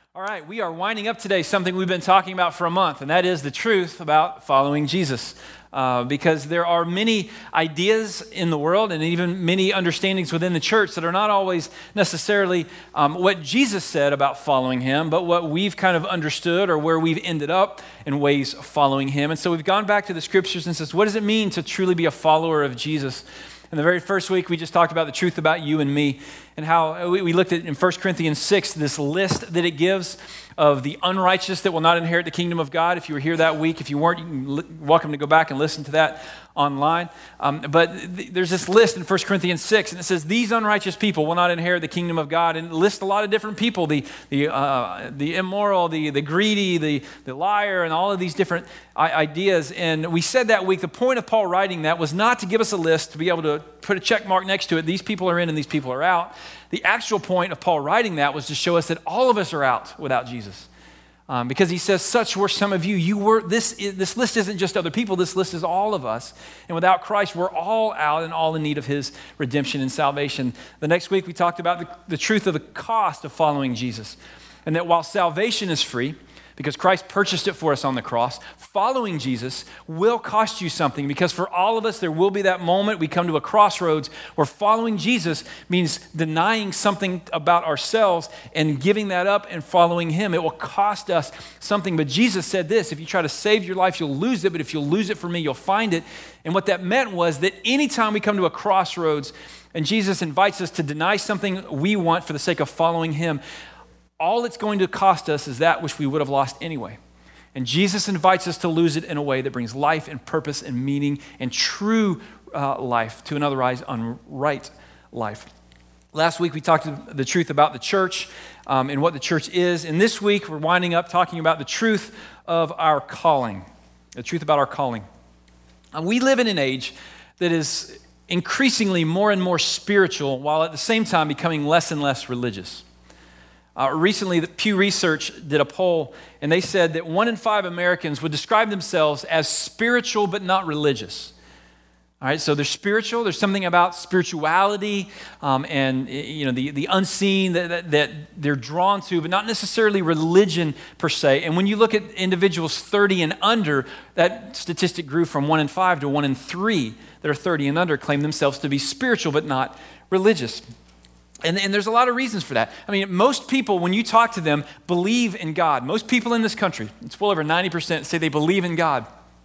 All right, we are winding up today something we've been talking about for a month, and that is the truth about following Jesus. Because there are many ideas in the world and even many understandings within the church that are not always necessarily what Jesus said about following him, but what we've kind of understood or where we've ended up in ways of following him. And so we've gone back to the scriptures and says, what does it mean to truly be a follower of Jesus? In the very first week, we just talked about the truth about you and me and how we looked at in 1 Corinthians 6, this list that it gives of the unrighteous that will not inherit the kingdom of God. If you were here that week, if you weren't, you're welcome to go back and listen to that online. But there's this list in 1 Corinthians 6, and it says, these unrighteous people will not inherit the kingdom of God. And it lists a lot of different people, the immoral, the greedy, the liar, and all of these different ideas. And we said that week, the point of Paul writing that was not to give us a list to be able to put a check mark next to it. These people are in and these people are out. The actual point of Paul writing that was to show us that all of us are out without Jesus. Because he says, such were some of you. This list isn't just other people, this list is all of us. And without Christ, we're all out and all in need of his redemption and salvation. The next week, we talked about the truth of the cost of following Jesus. And that while salvation is free, because Christ purchased it for us on the cross, following Jesus will cost you something, because for all of us, there will be that moment we come to a crossroads where following Jesus means denying something about ourselves and giving that up and following him. It will cost us something. But Jesus said this, if you try to save your life, you'll lose it, but if you'll lose it for me, you'll find it. And what that meant was that anytime we come to a crossroads and Jesus invites us to deny something we want for the sake of following him, all it's going to cost us is that which we would have lost anyway. And Jesus invites us to lose it in a way that brings life and purpose and meaning and true life to an otherwise unright life. Last week we talked the truth about the church and what the church is. And this week we're winding up talking about the truth of our calling. The truth about our calling. And we live in an age that is increasingly more and more spiritual while at the same time becoming less and less religious. Recently, the Pew Research did a poll, and they said that 1 in 5 Americans would describe themselves as spiritual but not religious. All right, so they're spiritual. There's something about spirituality and the unseen that they're drawn to, but not necessarily religion per se. And when you look at individuals 30 and under, that statistic grew from 1 in 5 to 1 in 3 that are 30 and under claim themselves to be spiritual but not religious. And there's a lot of reasons for that. I mean, most people, when you talk to them, believe in God. Most people in this country, it's well over 90%, say they believe in God.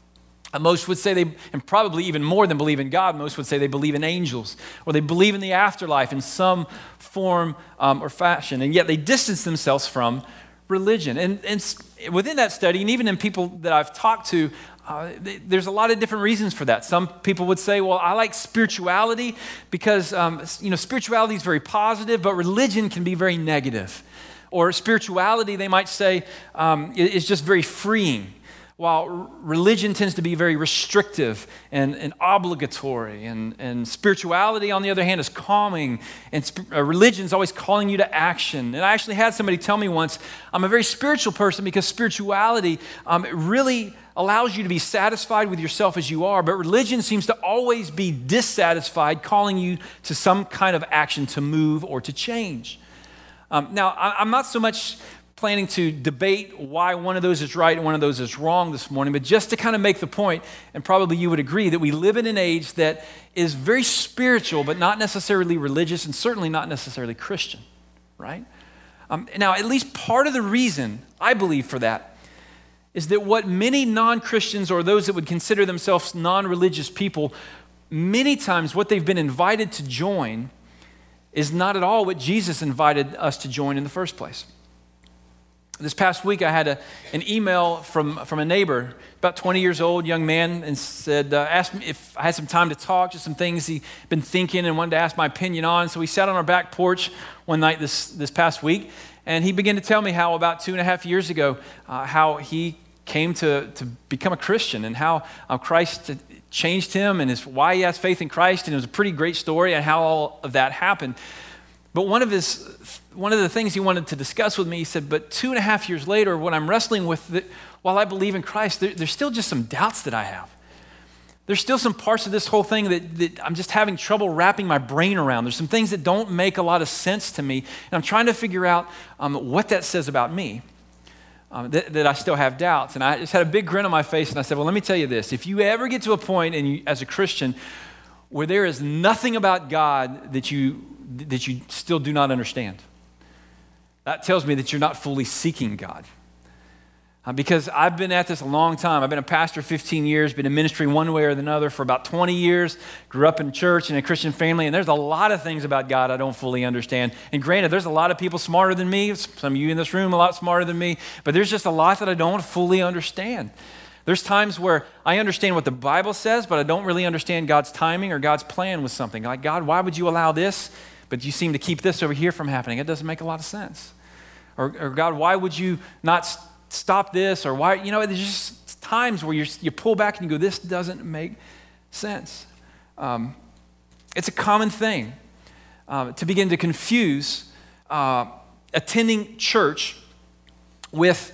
Most would say and probably even more than believe in God, most would say they believe in angels, or they believe in the afterlife in some form or fashion, and yet they distance themselves from religion. And within that study, and even in people that I've talked to, there's a lot of different reasons for that. Some people would say, well, I like spirituality because, spirituality is very positive, but religion can be very negative. Or spirituality, they might say, is just very freeing, while religion tends to be very restrictive and obligatory. And spirituality, on the other hand, is calming. And religion's always calling you to action. And I actually had somebody tell me once, I'm a very spiritual person because spirituality really allows you to be satisfied with yourself as you are, but religion seems to always be dissatisfied, calling you to some kind of action to move or to change. Now, I'm not so much planning to debate why one of those is right and one of those is wrong this morning, but just to kind of make the point, and probably you would agree, that we live in an age that is very spiritual, but not necessarily religious, and certainly not necessarily Christian, right? Now, at least part of the reason, I believe, for that is that what many non-Christians or those that would consider themselves non-religious people, many times what they've been invited to join is not at all what Jesus invited us to join in the first place. This past week, I had an email from a neighbor, about 20 years old, young man, and said, asked me if I had some time to talk, just some things he'd been thinking and wanted to ask my opinion on. So we sat on our back porch one night this past week, and he began to tell me how about 2.5 years ago, how he came to become a Christian and how Christ changed him and why he has faith in Christ. And it was a pretty great story and how all of that happened. But one of the things he wanted to discuss with me, he said, but 2.5 years later, what I'm wrestling with, while I believe in Christ, there's still just some doubts that I have. There's still some parts of this whole thing that I'm just having trouble wrapping my brain around. There's some things that don't make a lot of sense to me, and I'm trying to figure out what that says about me, that I still have doubts. And I just had a big grin on my face, and I said, well, let me tell you this. If you ever get to a point as a Christian where there is nothing about God that you still do not understand, that tells me that you're not fully seeking God. Because I've been at this a long time. I've been a pastor 15 years, been in ministry one way or another for about 20 years, grew up in church and a Christian family, and there's a lot of things about God I don't fully understand. And granted, there's a lot of people smarter than me, some of you in this room a lot smarter than me, but there's just a lot that I don't fully understand. There's times where I understand what the Bible says, but I don't really understand God's timing or God's plan with something. Like, God, why would you allow this, but you seem to keep this over here from happening? It doesn't make a lot of sense. Or God, why would you not stop this? Or why, there's just times where you pull back and you go, this doesn't make sense. It's a common thing to begin to confuse attending church with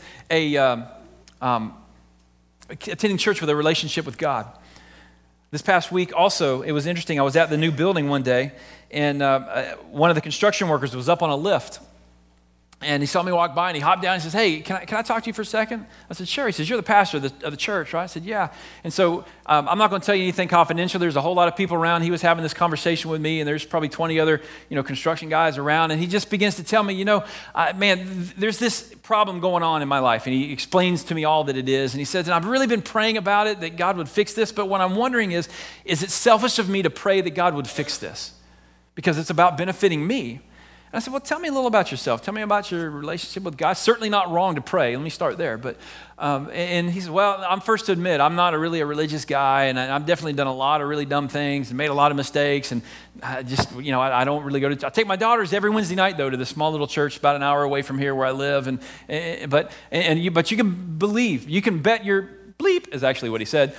attending church with a relationship with God. This past week also, it was interesting. I was at the new building one day, and one of the construction workers was up on a lift. And he saw me walk by, and he hopped down and says, hey, can I talk to you for a second? I said, sure. He says, you're the pastor of the church, right? I said, yeah. And so I'm not going to tell you anything confidential. There's a whole lot of people around. He was having this conversation with me, and there's probably 20 other construction guys around. And he just begins to tell me, there's this problem going on in my life. And he explains to me all that it is. And he says, and I've really been praying about it, that God would fix this. But what I'm wondering is it selfish of me to pray that God would fix this? Because it's about benefiting me. And I said, well, tell me a little about yourself. Tell me about your relationship with God. Certainly not wrong to pray. Let me start there. But and he said, well, I'm first to admit, I'm not really a religious guy, and I've definitely done a lot of really dumb things and made a lot of mistakes. And I just, I don't really go to. I take my daughters every Wednesday night, though, to this small little church about an hour away from here where I live. But you can believe, you can bet your bleep is actually what he said.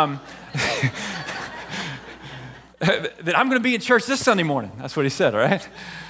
That I'm going to be in church this Sunday morning. That's what he said, all right?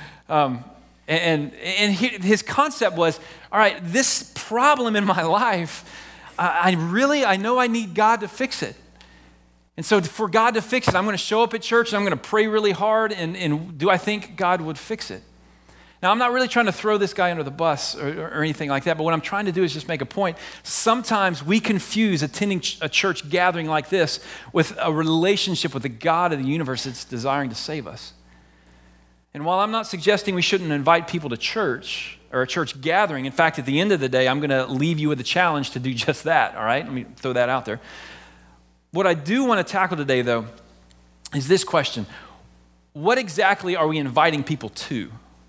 His concept was, all right, this problem in my life, I know I need God to fix it. And so for God to fix it, I'm going to show up at church and I'm going to pray really hard, and do I think God would fix it? Now, I'm not really trying to throw this guy under the bus or anything like that, but what I'm trying to do is just make a point. Sometimes we confuse attending a church gathering like this with a relationship with the God of the universe that's desiring to save us. And while I'm not suggesting we shouldn't invite people to church or a church gathering, in fact, at the end of the day, I'm going to leave you with a challenge to do just that, all right? Let me throw that out there. What I do want to tackle today, though, is this question. What exactly are we inviting people to?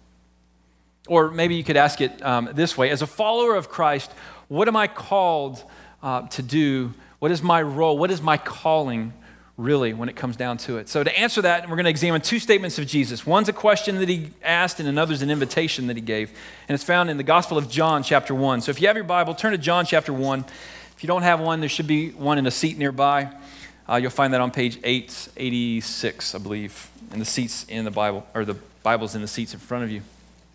Or maybe you could ask it this way. As a follower of Christ, what am I called to do? What is my role? What is my calling really when it comes down to it? So to answer that, we're going to examine two statements of Jesus. One's a question that he asked, and another's an invitation that he gave. And it's found in the Gospel of John, chapter 1. So if you have your Bible, turn to John chapter 1. If you don't have one, there should be one in a seat nearby. You'll find that on page 886, I believe, in the seats in the Bible, or the Bible's in the seats in front of you.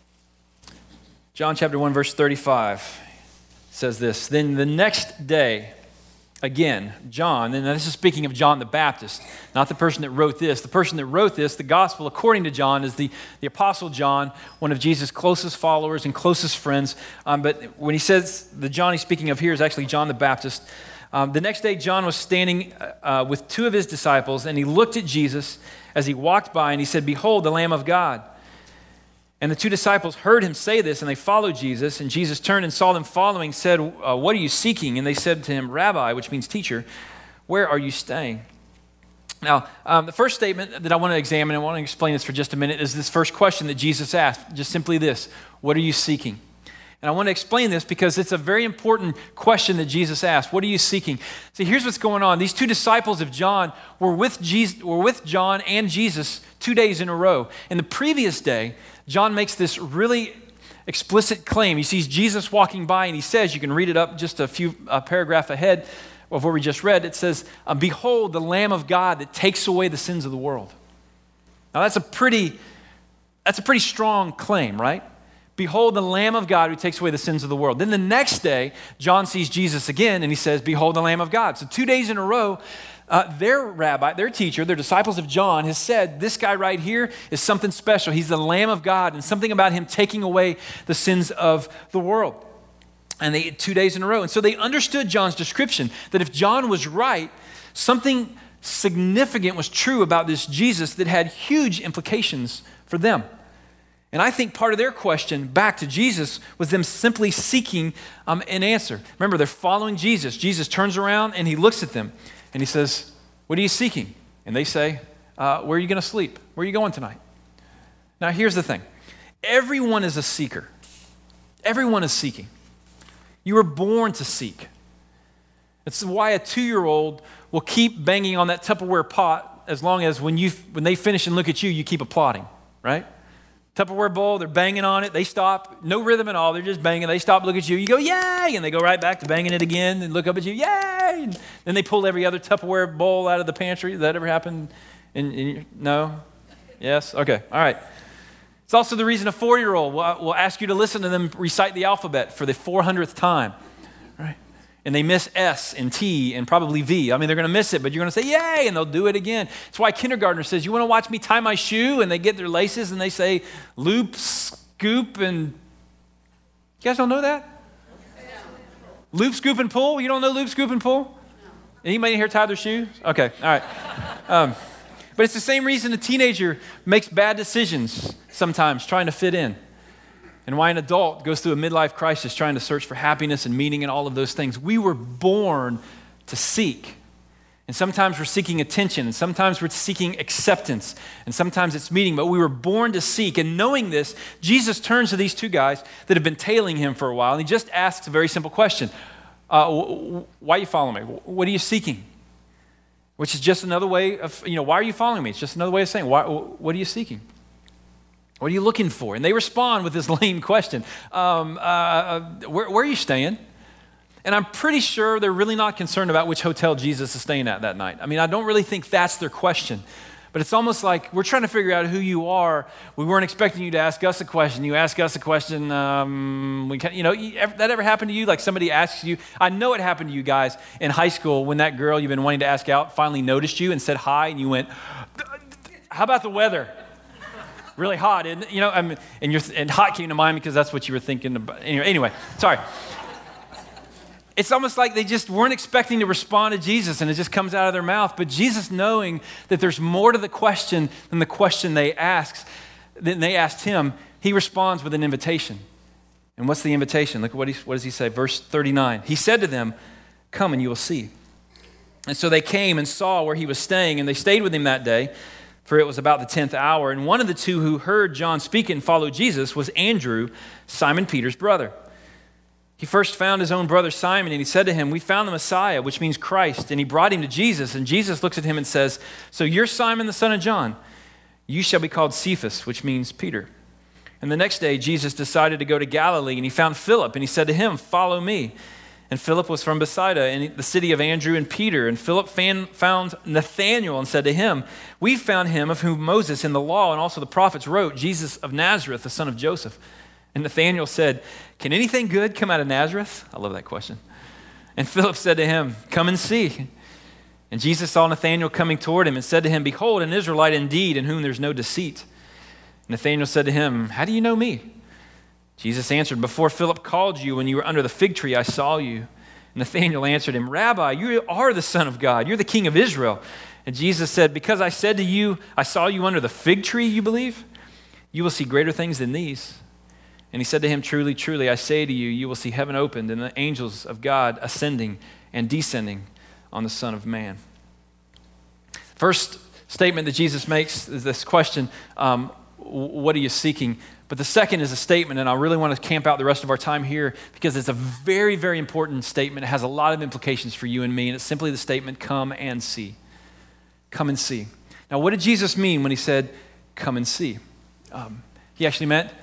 John chapter 1, verse 35 says this, Then the next day, again, John, and this is speaking of John the Baptist, not the person that wrote this. The person that wrote this, the gospel according to John, is the Apostle John, one of Jesus' closest followers and closest friends. But when he says the John he's speaking of here is actually John the Baptist. The next day, John was standing with two of his disciples, and he looked at Jesus as he walked by, and he said, Behold, the Lamb of God. And the two disciples heard him say this, and they followed Jesus. And Jesus turned and saw them following, said, What are you seeking? And they said to him, Rabbi, which means teacher, where are you staying? Now, the first statement that I want to examine, and I want to explain this for just a minute, is this first question that Jesus asked, just simply this, what are you seeking? And I want to explain this because it's a very important question that Jesus asked. What are you seeking? See, here's what's going on. These two disciples of John were with John and Jesus 2 days in a row. In the previous day, John makes this really explicit claim. He sees Jesus walking by, and he says, you can read it up just a few paragraph ahead of where we just read. It says, Behold, the Lamb of God that takes away the sins of the world. Now, that's a pretty strong claim, right? Behold, the Lamb of God who takes away the sins of the world. Then the next day, John sees Jesus again, and he says, Behold, the Lamb of God. So 2 days in a row, their rabbi, their teacher, their disciples of John, has said, this guy right here is something special. He's the Lamb of God, and something about him taking away the sins of the world. And they 2 days in a row. And so they understood John's description, that if John was right, something significant was true about this Jesus that had huge implications for them. And I think part of their question back to Jesus was them simply seeking an answer. Remember, they're following Jesus. Jesus turns around and he looks at them and he says, what are you seeking? And they say, where are you going to sleep? Where are you going tonight? Now, here's the thing. Everyone is a seeker. Everyone is seeking. You were born to seek. It's why a 2-year-old will keep banging on that Tupperware pot as long as when they finish and look at you, you keep applauding, right? Tupperware bowl, they're banging on it. They stop, no rhythm at all. They're just banging. They stop, look at you. You go, yay! And they go right back to banging it again and look up at you, yay! And then they pull every other Tupperware bowl out of the pantry. Did that ever happen? No? Yes? Okay, all right. It's also the reason a 4-year-old will ask you to listen to them recite the alphabet for the 400th time, right? And they miss S and T and probably V. I mean, they're going to miss it, but you're going to say, yay, and they'll do it again. That's why kindergartner says, you want to watch me tie my shoe? And they get their laces and they say, loop, scoop, and you guys don't know that? Loop, scoop, and pull? You don't know loop, scoop, and pull? Anybody here tie their shoes? Okay, all right. But it's the same reason a teenager makes bad decisions sometimes trying to fit in. And why an adult goes through a midlife crisis trying to search for happiness and meaning and all of those things. We were born to seek. And sometimes we're seeking attention, and sometimes we're seeking acceptance, and sometimes it's meaning, but we were born to seek. And knowing this, Jesus turns to these 2 guys that have been tailing him for a while, and he just asks a very simple question. Why are you following me? What are you seeking? Which is just another way of, why are you following me? It's just another way of saying, what are you seeking? What are you looking for? And they respond with this lame question. Where are you staying? And I'm pretty sure they're really not concerned about which hotel Jesus is staying at that night. I mean, I don't really think that's their question. But it's almost like we're trying to figure out who you are. We weren't expecting you to ask us a question. You ask us a question. That ever happened to you? Like somebody asks you. I know it happened to you guys in high school when that girl you've been wanting to ask out finally noticed you and said hi, and you went, how about the weather? Really hot, isn't it? And hot came to mind because that's what you were thinking about. Anyway, sorry. It's almost like they just weren't expecting to respond to Jesus, and it just comes out of their mouth. But Jesus, knowing that there's more to the question than the question they asked him, he responds with an invitation. And what's the invitation? Look, what does he say? Verse 39. He said to them, come and you will see. And so they came and saw where he was staying, and they stayed with him that day. For it was about the 10th hour, and one of the 2 who heard John speak and followed Jesus was Andrew, Simon Peter's brother. He first found his own brother Simon, and he said to him, we found the Messiah, which means Christ. And he brought him to Jesus, and Jesus looks at him and says, so you're Simon the son of John. You shall be called Cephas, which means Peter. And the next day, Jesus decided to go to Galilee, and he found Philip, and he said to him, follow me. And Philip was from Bethsaida, in the city of Andrew and Peter. And Philip found Nathanael and said to him, we found him of whom Moses in the law and also the prophets wrote, Jesus of Nazareth, the son of Joseph. And Nathanael said, can anything good come out of Nazareth? I love that question. And Philip said to him, come and see. And Jesus saw Nathanael coming toward him and said to him, behold, an Israelite indeed, in whom there's no deceit. And Nathanael said to him, how do you know me? Jesus answered, before Philip called you when you were under the fig tree, I saw you. Nathanael answered him, Rabbi, you are the Son of God. You're the King of Israel. And Jesus said, because I said to you, I saw you under the fig tree, you believe? You will see greater things than these. And he said to him, truly, truly, I say to you, you will see heaven opened and the angels of God ascending and descending on the Son of Man. First statement that Jesus makes is this question, what are you seeking? But the second is a statement, and I really want to camp out the rest of our time here because it's a very, very important statement. It has a lot of implications for you and me, and it's simply the statement, come and see. Come and see. Now, what did Jesus mean when he said, come and see? He actually meant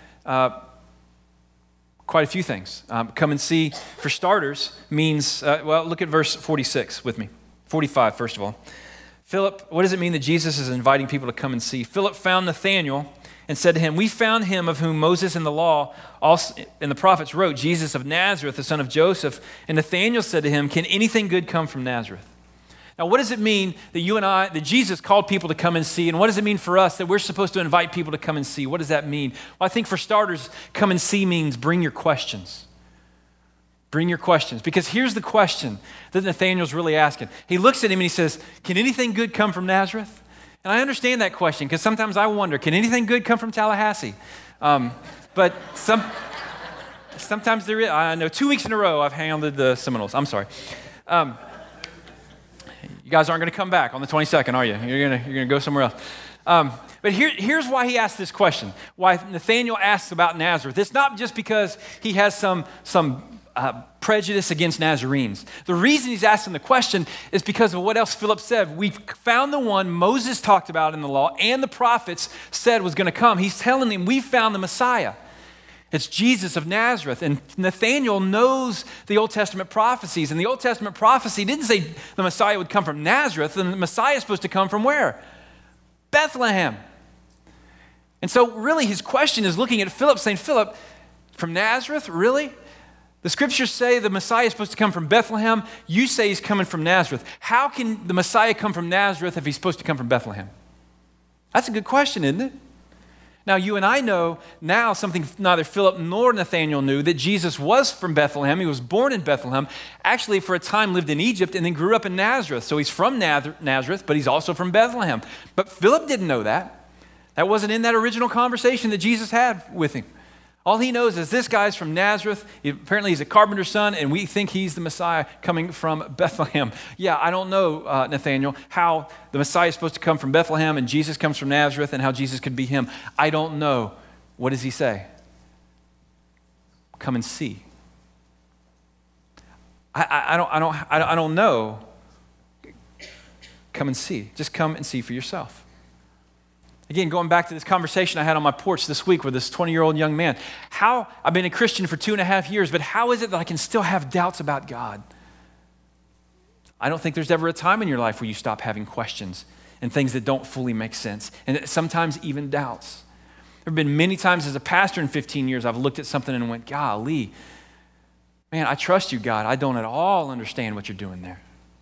quite a few things. Come and see, for starters, means, look at verse 46 with me. 45, first of all. Philip, what does it mean that Jesus is inviting people to come and see? Philip found Nathanael and said to him, we found him of whom Moses in the law and the prophets wrote, Jesus of Nazareth, the son of Joseph. And Nathanael said to him, can anything good come from Nazareth? Now, what does it mean that Jesus called people to come and see? And what does it mean for us that we're supposed to invite people to come and see? What does that mean? Well, I think for starters, come and see means bring your questions. Bring your questions. Because here's the question that Nathanael's really asking. He looks at him and he says, can anything good come from Nazareth? And I understand that question because sometimes I wonder, can anything good come from Tallahassee? But sometimes there is. I know 2 weeks in a row I've hounded the Seminoles. I'm sorry. You guys aren't going to come back on the 22nd, are you? You're going to go somewhere else. But here's why he asked this question. Why Nathanael asks about Nazareth. It's not just because he has some prejudice against Nazarenes. The reason he's asking the question is because of what else Philip said. We've found the one Moses talked about in the law and the prophets said was going to come. He's telling them we found the Messiah. It's Jesus of Nazareth. And Nathanael knows the Old Testament prophecies. And the Old Testament prophecy didn't say the Messiah would come from Nazareth. And the Messiah is supposed to come from where? Bethlehem. And so really his question is looking at Philip saying, Philip, from Nazareth, really? The scriptures say the Messiah is supposed to come from Bethlehem. You say he's coming from Nazareth. How can the Messiah come from Nazareth if he's supposed to come from Bethlehem? That's a good question, isn't it? Now, you and I know now something neither Philip nor Nathanael knew, that Jesus was from Bethlehem. He was born in Bethlehem, actually for a time lived in Egypt, and then grew up in Nazareth. So he's from Nazareth, but he's also from Bethlehem. But Philip didn't know that. That wasn't in that original conversation that Jesus had with him. All he knows is this guy's from Nazareth. Apparently he's a carpenter's son, and we think he's the Messiah coming from Bethlehem. Yeah, I don't know, Nathanael, how the Messiah is supposed to come from Bethlehem and Jesus comes from Nazareth and how Jesus could be him. I don't know. What does he say? Come and see. I don't know. Come and see. Just come and see for yourself. Again, going back to this conversation I had on my porch this week with this 20-year-old young man. I've been a Christian for 2.5 years, but how is it that I can still have doubts about God? I don't think there's ever a time in your life where you stop having questions and things that don't fully make sense, and sometimes even doubts. There have been many times as a pastor in 15 years I've looked at something and went, golly, man, I trust you, God. I don't at all understand what you're doing there.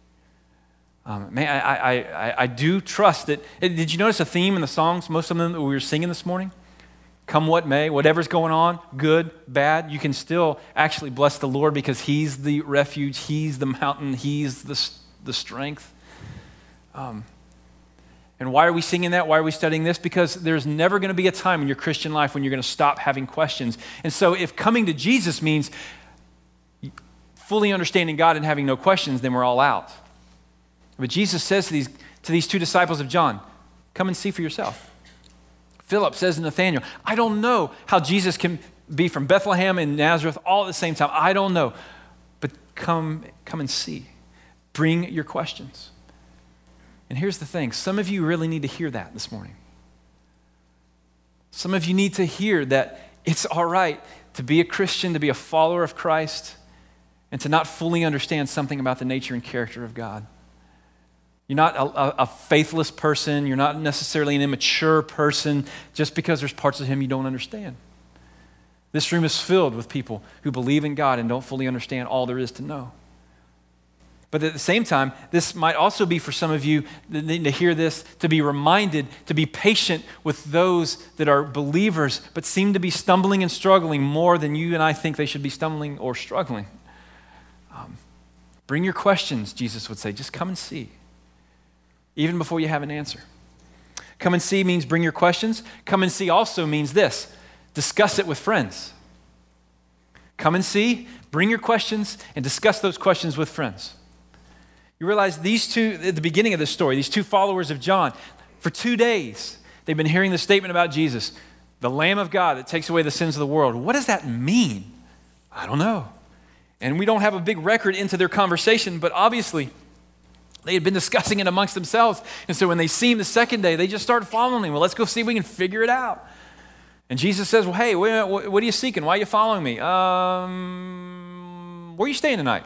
I do trust that. Did you notice a theme in the songs, most of them that we were singing this morning? Come what may, whatever's going on, good, bad, you can still actually bless the Lord because he's the refuge, he's the mountain, he's the strength. And why are we singing that? Why are we studying this? Because there's never going to be a time in your Christian life when you're going to stop having questions. And so if coming to Jesus means fully understanding God and having no questions, then we're all out. But Jesus says to these two disciples of John, come and see for yourself. Philip says to Nathanael, I don't know how Jesus can be from Bethlehem and Nazareth all at the same time. I don't know. But come and see. Bring your questions. And here's the thing. Some of you really need to hear that this morning. Some of you need to hear that it's all right to be a Christian, to be a follower of Christ, and to not fully understand something about the nature and character of God. You're not a faithless person. You're not necessarily an immature person just because there's parts of him you don't understand. This room is filled with people who believe in God and don't fully understand all there is to know. But at the same time, this might also be for some of you that need to hear this, to be reminded, to be patient with those that are believers but seem to be stumbling and struggling more than you and I think they should be stumbling or struggling. Bring your questions, Jesus would say. Just come and see. Even before you have an answer. Come and see means bring your questions. Come and see also means this, discuss it with friends. Come and see, bring your questions, and discuss those questions with friends. You realize these two, at the beginning of this story, these two followers of John, for 2 days, they've been hearing the statement about Jesus, the Lamb of God that takes away the sins of the world. What does that mean? I don't know. And we don't have a big record into their conversation, but obviously, they had been discussing it amongst themselves. And so when they see him the second day, they just started following him. Well, let's go see if we can figure it out. And Jesus says, well, hey, what are you seeking? Why are you following me? Where are you staying tonight?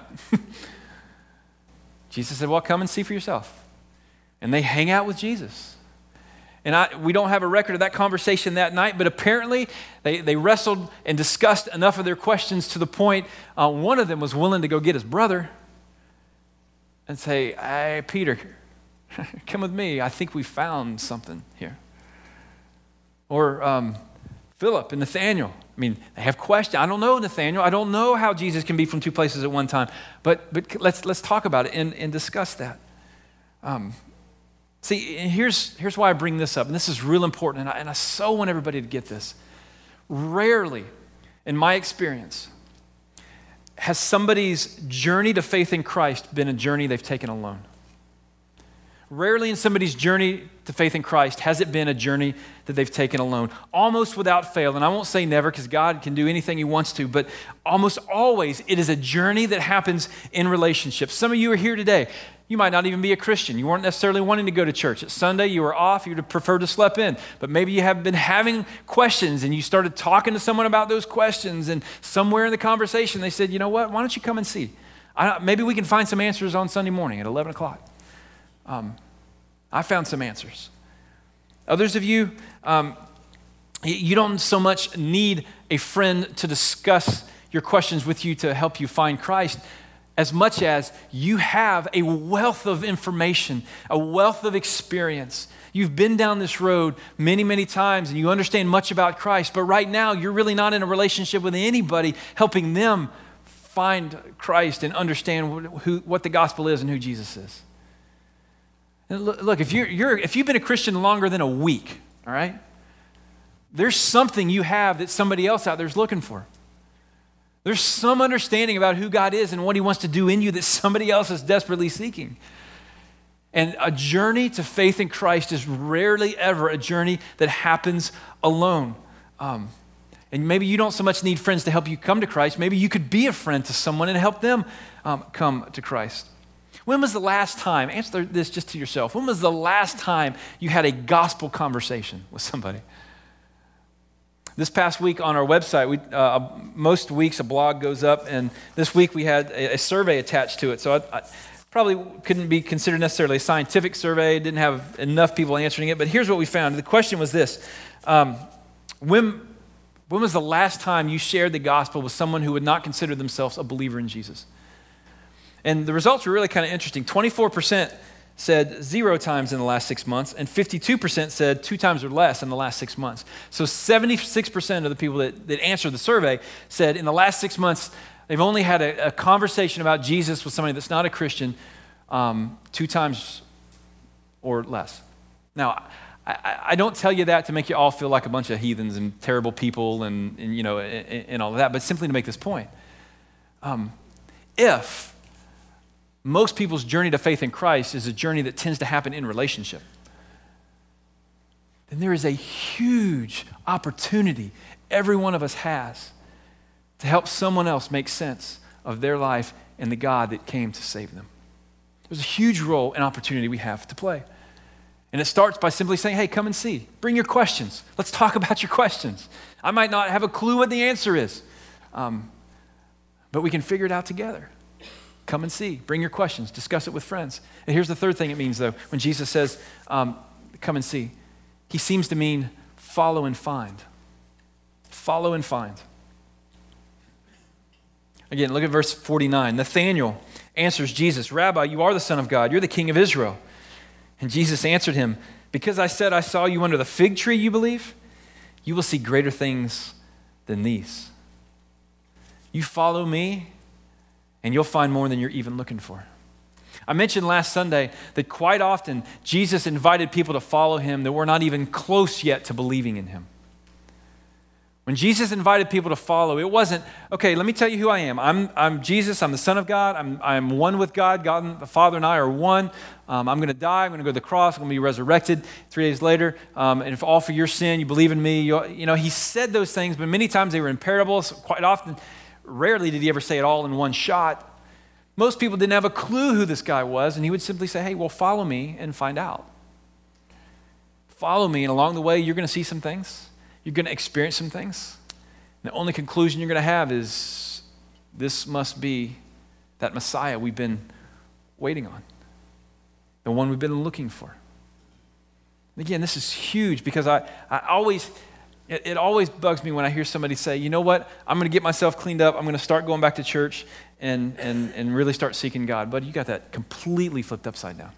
Jesus said, well, come and see for yourself. And they hang out with Jesus. And we don't have a record of that conversation that night, but apparently they wrestled and discussed enough of their questions to the point one of them was willing to go get his brother. and say, hey, Peter, come with me. I think we found something here. Or Philip and Nathaniel. I mean, they have questions. I don't know, Nathaniel. I don't know how Jesus can be from two places at one time. But let's talk about it and discuss that. See, here's why I bring this up, and this is real important, and I so want everybody to get this. Rarely, in my experience, has somebody's journey to faith in Christ been a journey they've taken alone. Rarely in somebody's journey to faith in Christ has it been a journey that they've taken alone. Almost without fail, and I won't say never because God can do anything he wants to, but almost always it is a journey that happens in relationships. Some of you are here today. You might not even be a Christian. You weren't necessarily wanting to go to church. It's Sunday, you were off, you would have preferred to sleep in. But maybe you have been having questions and you started talking to someone about those questions, and somewhere in the conversation they said, you know what, why don't you come and see? Maybe we can find some answers on Sunday morning at 11 o'clock. I found some answers. Others of you, you don't so much need a friend to discuss your questions with you to help you find Christ, as much as you have a wealth of information, a wealth of experience. You've been down this road many, many times and you understand much about Christ, but right now you're really not in a relationship with anybody helping them find Christ and understand what the gospel is and who Jesus is. Look, if you've been a Christian longer than a week, all right, there's something you have that somebody else out there is looking for. There's some understanding about who God is and what he wants to do in you that somebody else is desperately seeking. And a journey to faith in Christ is rarely ever a journey that happens alone. And maybe you don't so much need friends to help you come to Christ. Maybe you could be a friend to someone and help them come to Christ. When was the last time, answer this just to yourself, when was the last time you had a gospel conversation with somebody? This past week on our website, most weeks a blog goes up, and this week we had a survey attached to it. So I probably couldn't be considered necessarily a scientific survey, didn't have enough people answering it, but here's what we found. The question was this: when was the last time you shared the gospel with someone who would not consider themselves a believer in Jesus? And the results were really kind of interesting. 24% said 0 times in the last 6 months, and 52% said 2 times or less in the last 6 months. So 76% of the people that answered the survey said in the last 6 months, they've only had a conversation about Jesus with somebody that's not a Christian 2 times or less. Now, I don't tell you that to make you all feel like a bunch of heathens and terrible people and you know, and all of that, but simply to make this point. If most people's journey to faith in Christ is a journey that tends to happen in relationship, then there is a huge opportunity every one of us has to help someone else make sense of their life and the God that came to save them. There's a huge role and opportunity we have to play. And it starts by simply saying, hey, come and see. Bring your questions. Let's talk about your questions. I might not have a clue what the answer is, but we can figure it out together. Come and see. Bring your questions. Discuss it with friends. And here's the third thing it means, though. When Jesus says, come and see, he seems to mean follow and find. Follow and find. Again, look at verse 49. Nathanael answers Jesus, Rabbi, you are the Son of God. You're the King of Israel. And Jesus answered him, because I said I saw you under the fig tree, you believe? You will see greater things than these. You follow me, and you'll find more than you're even looking for. I mentioned last Sunday that quite often Jesus invited people to follow him that were not even close yet to believing in him. When Jesus invited people to follow, it wasn't, okay, let me tell you who I am. I'm Jesus, I'm the Son of God, I'm one with God. God and the Father and I are one. I'm going to die, I'm going to go to the cross, I'm going to be resurrected 3 days later, and if all for your sin, you believe in me. You know, he said those things, but many times they were in parables. Quite often, rarely did he ever say it all in one shot. Most people didn't have a clue who this guy was, and he would simply say, hey, well, follow me and find out. Follow me, and along the way, you're going to see some things. You're going to experience some things. And the only conclusion you're going to have is this must be that Messiah we've been waiting on, the one we've been looking for. And again, this is huge because I always, It always bugs me when I hear somebody say, you know what, I'm going to get myself cleaned up, I'm going to start going back to church and really start seeking God. But you got that completely flipped upside down.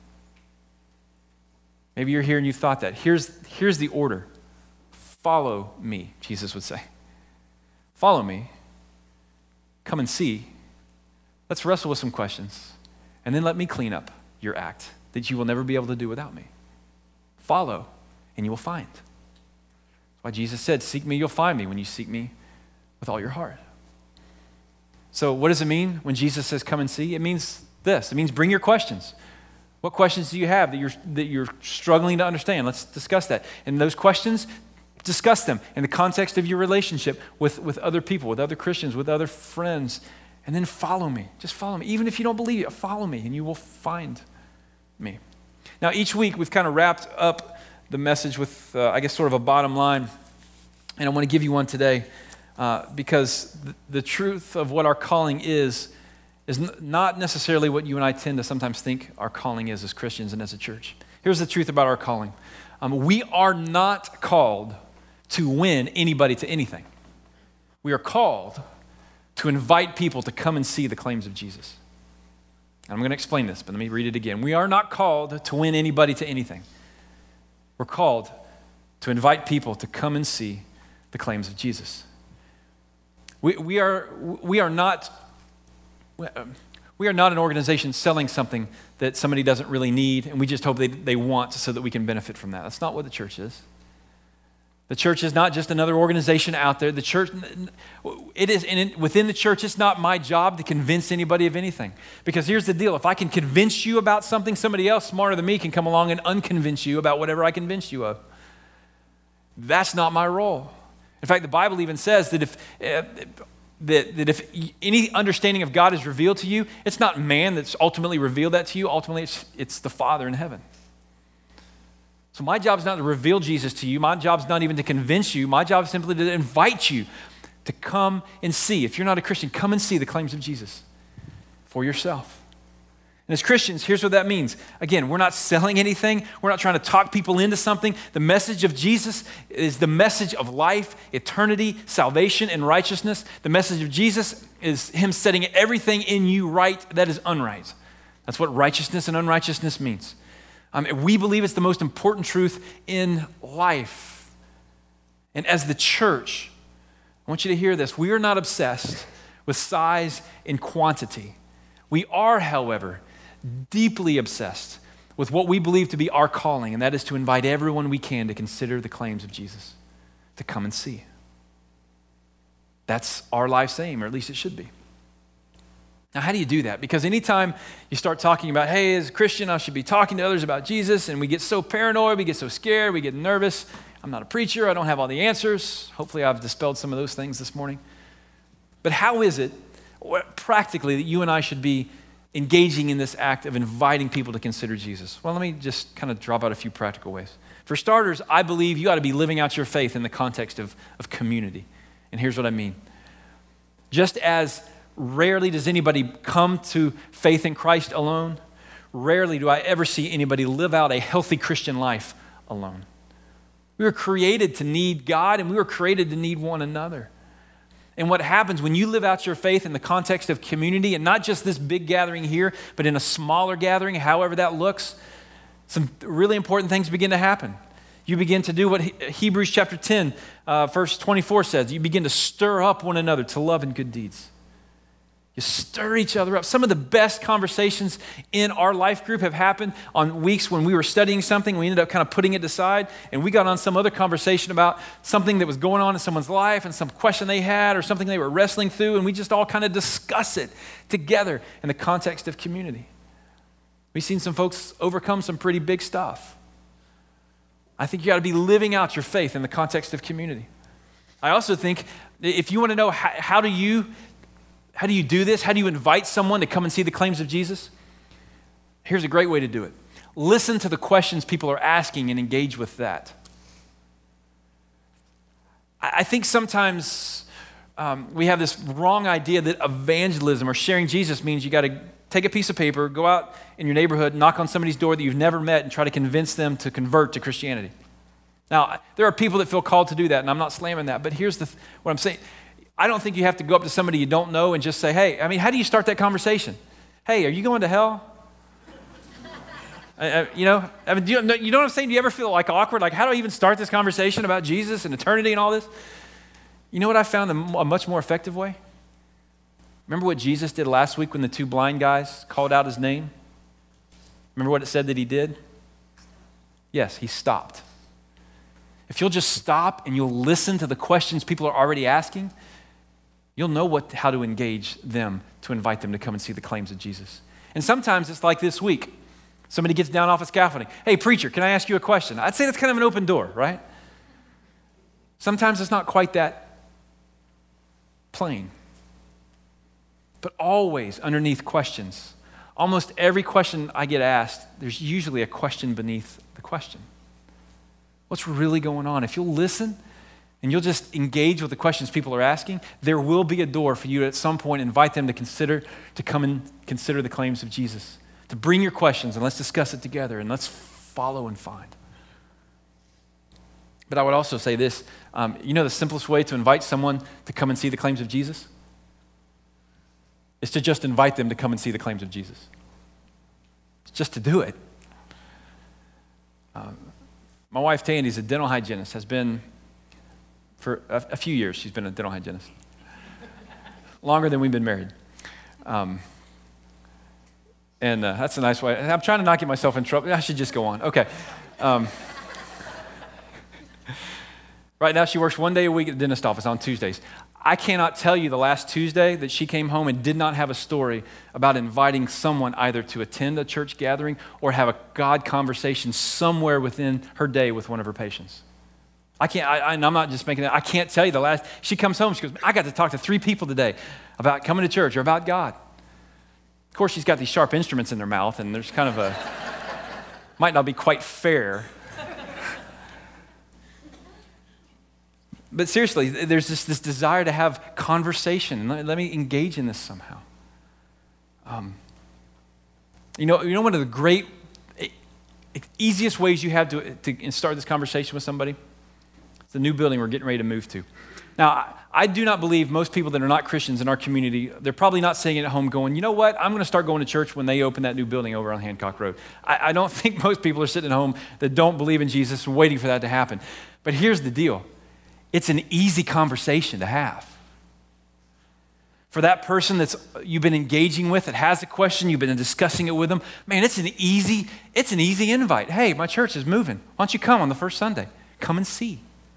Maybe you're here and you thought that. Here's the order. Follow me, Jesus would say. Follow me. Come and see. Let's wrestle with some questions. And then let me clean up your act that you will never be able to do without me. Follow, and you will find. That's why Jesus said, seek me, you'll find me when you seek me with all your heart. So what does it mean when Jesus says come and see? It means this. It means bring your questions. What questions do you have that you're struggling to understand? Let's discuss that. And those questions, discuss them in the context of your relationship with other people, with other Christians, with other friends. And then follow me. Just follow me. Even if you don't believe it, follow me and you will find me. Now, each week we've kind of wrapped up the message with, sort of a bottom line. And I want to give you one today because the truth of what our calling is not necessarily what you and I tend to sometimes think our calling is as Christians and as a church. Here's the truth about our calling. We are not called to win anybody to anything. We are called to invite people to come and see the claims of Jesus. And I'm going to explain this, but let me read it again. We are not called to win anybody to anything. We're called to invite people to come and see the claims of Jesus. We are not an organization selling something that somebody doesn't really need, and we just hope they want so that we can benefit from that. That's not what the church is. The church is not just another organization out there. The church, it is, and within the church, it's not my job to convince anybody of anything. Because here's the deal. If I can convince you about something, somebody else smarter than me can come along and unconvince you about whatever I convinced you of. That's not my role. In fact, the Bible even says that if any understanding of God is revealed to you, it's not man that's ultimately revealed that to you. Ultimately, it's the Father in heaven. So my job is not to reveal Jesus to you. My job is not even to convince you. My job is simply to invite you to come and see. If you're not a Christian, come and see the claims of Jesus for yourself. And as Christians, here's what that means. Again, we're not selling anything. We're not trying to talk people into something. The message of Jesus is the message of life, eternity, salvation, and righteousness. The message of Jesus is him setting everything in you right that is unright. That's what righteousness and unrighteousness means. We believe it's the most important truth in life. And as the church, I want you to hear this. We are not obsessed with size and quantity. We are, however, deeply obsessed with what we believe to be our calling, and that is to invite everyone we can to consider the claims of Jesus, to come and see. That's our life's aim, or at least it should be. Now, how do you do that? Because anytime you start talking about, hey, as a Christian, I should be talking to others about Jesus, and we get so paranoid, we get so scared, we get nervous. I'm not a preacher. I don't have all the answers. Hopefully, I've dispelled some of those things this morning. But how is it, practically, that you and I should be engaging in this act of inviting people to consider Jesus? Well, let me just kind of drop out a few practical ways. For starters, I believe you ought to be living out your faith in the context of community. And here's what I mean. Just as rarely does anybody come to faith in Christ alone, rarely do I ever see anybody live out a healthy Christian life alone. We were created to need God, and we were created to need one another. And what happens when you live out your faith in the context of community, and not just this big gathering here, but in a smaller gathering, however that looks, some really important things begin to happen. You begin to do what Hebrews chapter 10, verse 24 says. You begin to stir up one another to love and good deeds. You stir each other up. Some of the best conversations in our life group have happened on weeks when we were studying something. We ended up kind of putting it aside, and we got on some other conversation about something that was going on in someone's life and some question they had or something they were wrestling through, and we just all kind of discuss it together in the context of community. We've seen some folks overcome some pretty big stuff. I think you got to be living out your faith in the context of community. I also think if you want to know how do you do this? How do you invite someone to come and see the claims of Jesus? Here's a great way to do it. Listen to the questions people are asking and engage with that. I think sometimes we have this wrong idea that evangelism or sharing Jesus means you got to take a piece of paper, go out in your neighborhood, knock on somebody's door that you've never met, and try to convince them to convert to Christianity. Now, there are people that feel called to do that, and I'm not slamming that, but here's what I'm saying. I don't think you have to go up to somebody you don't know and just say, hey, I mean, how do you start that conversation? Hey, are you going to hell? You know what I'm saying? Do you ever feel like awkward? Like, how do I even start this conversation about Jesus and eternity and all this? You know what I found a much more effective way? Remember what Jesus did last week when the two blind guys called out his name? Remember what it said that he did? Yes, he stopped. If you'll just stop and you'll listen to the questions people are already asking, you'll know how to engage them to invite them to come and see the claims of Jesus. And sometimes it's like this week. Somebody gets down off a scaffolding. Hey, preacher, can I ask you a question? I'd say that's kind of an open door, right? Sometimes it's not quite that plain. But always underneath questions, almost every question I get asked, there's usually a question beneath the question. What's really going on? If you'll listen and you'll just engage with the questions people are asking, there will be a door for you to at some point invite them to come and consider the claims of Jesus. To bring your questions and let's discuss it together and let's follow and find. But I would also say this, the simplest way to invite someone to come and see the claims of Jesus is to just invite them to come and see the claims of Jesus. It's just to do it. My wife, Tandy, is a dental hygienist, has been for a few years. She's been a dental hygienist. Longer than we've been married. And that's a nice way. I'm trying to not get myself in trouble. I should just go on. Okay. Right now, she works 1 day a week at the dentist office on Tuesdays. I cannot tell you the last Tuesday that she came home and did not have a story about inviting someone either to attend a church gathering or have a God conversation somewhere within her day with one of her patients. And I'm not just making that. I can't tell you she comes home, she goes, I got to talk to 3 people today about coming to church or about God. Of course, she's got these sharp instruments in their mouth, and there's kind of might not be quite fair. But seriously, there's this desire to have conversation. Let me engage in this somehow. One of the great, easiest ways you have to start this conversation with somebody? It's the new building we're getting ready to move to. Now, I do not believe most people that are not Christians in our community, they're probably not sitting at home going, you know what, I'm going to start going to church when they open that new building over on Hancock Road. I don't think most people are sitting at home that don't believe in Jesus and waiting for that to happen. But here's the deal. It's an easy conversation to have. For that person you've been engaging with that has a question, you've been discussing it with them, man, it's an easy invite. Hey, my church is moving. Why don't you come on the first Sunday? Come and see.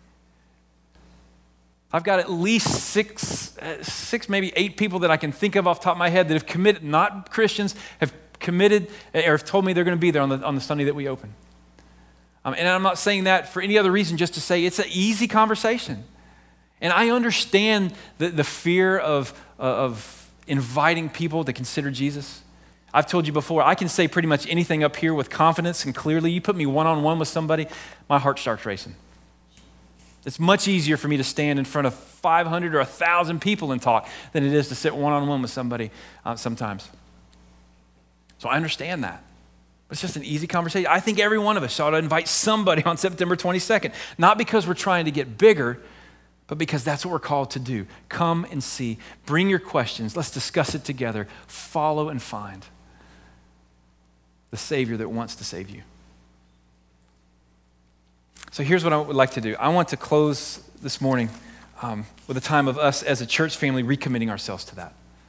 I've got at least six, maybe 8 people that I can think of off the top of my head that have committed, not Christians, have committed or have told me they're going to be there on the Sunday that we open. And I'm not saying that for any other reason, just to say it's an easy conversation. And I understand the fear of inviting people to consider Jesus. I've told you before, I can say pretty much anything up here with confidence and clearly. You put me one-on-one with somebody, my heart starts racing. It's much easier for me to stand in front of 500 or 1,000 people and talk than it is to sit one-on-one with somebody sometimes. So I understand that. It's just an easy conversation. I think every one of us ought to invite somebody on September 22nd, not because we're trying to get bigger, but because that's what we're called to do. Come and see. Bring your questions. Let's discuss it together. Follow and find the Savior that wants to save you. So here's what I would like to do. I want to close this morning with a time of us as a church family recommitting ourselves to that.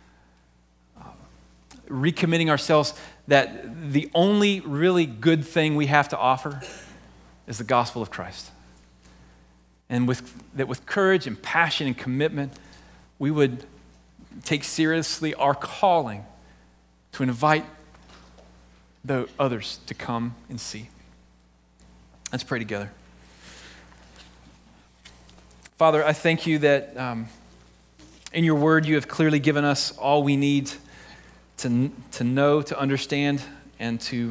Recommitting ourselves that the only really good thing we have to offer is the gospel of Christ. And with courage and passion and commitment, we would take seriously our calling to invite the others to come and see. Let's pray together. Father, I thank you that in your word you have clearly given us all we need to know, to understand, and to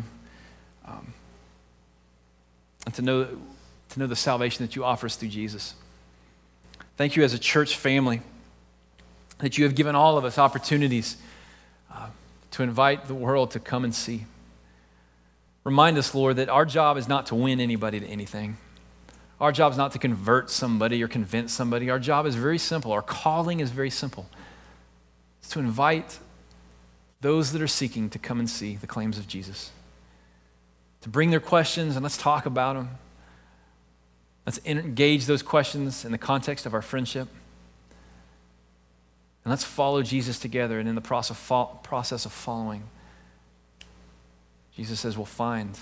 know the salvation that you offer us through Jesus. Thank you as a church family that you have given all of us opportunities to invite the world to come and see. Remind us, Lord, that our job is not to win anybody to anything. Our job is not to convert somebody or convince somebody. Our job is very simple. Our calling is very simple. It's to invite those that are seeking to come and see the claims of Jesus, to bring their questions and let's talk about them. Let's engage those questions in the context of our friendship. And let's follow Jesus together. And in the process of following, Jesus says we'll find.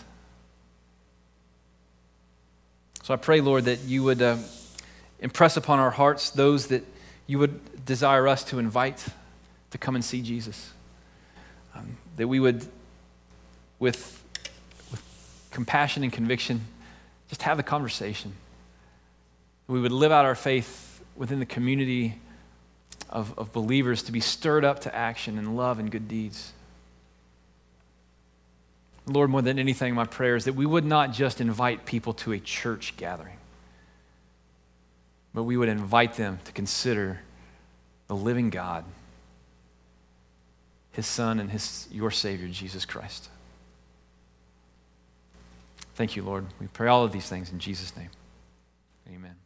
So I pray, Lord, that you would impress upon our hearts those that you would desire us to invite to come and see Jesus. That we would, with compassion and conviction, just have the conversation. We would live out our faith within the community of believers to be stirred up to action and love and good deeds. Lord, more than anything, my prayer is that we would not just invite people to a church gathering, but we would invite them to consider the living God, his Son and your Savior, Jesus Christ. Thank you, Lord. We pray all of these things in Jesus' name. Amen.